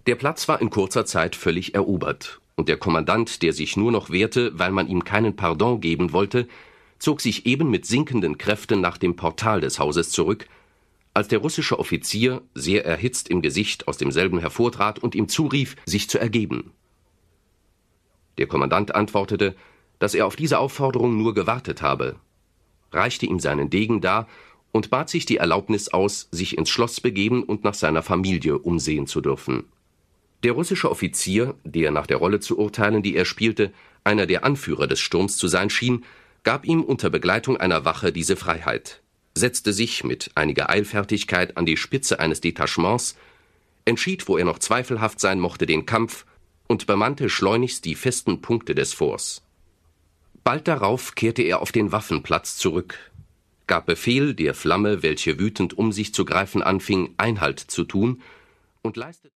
Der Platz war in kurzer Zeit völlig erobert, und der Kommandant, der sich nur noch wehrte, weil man ihm keinen Pardon geben wollte, zog sich eben mit sinkenden Kräften nach dem Portal des Hauses zurück, als der russische Offizier, sehr erhitzt im Gesicht, aus demselben hervortrat und ihm zurief, sich zu ergeben. Der Kommandant antwortete, dass er auf diese Aufforderung nur gewartet habe, reichte ihm seinen Degen dar und bat sich die Erlaubnis aus, sich ins Schloss begeben und nach seiner Familie umsehen zu dürfen. Der russische Offizier, der nach der Rolle zu urteilen, die er spielte, einer der Anführer des Sturms zu sein schien, gab ihm unter Begleitung einer Wache diese Freiheit, setzte sich mit einiger Eilfertigkeit an die Spitze eines Detachements, entschied, wo er noch zweifelhaft sein mochte, den Kampf und bemannte schleunigst die festen Punkte des Forts. Bald darauf kehrte er auf den Waffenplatz zurück, gab Befehl, der Flamme, welche wütend um sich zu greifen anfing, Einhalt zu tun, und leistete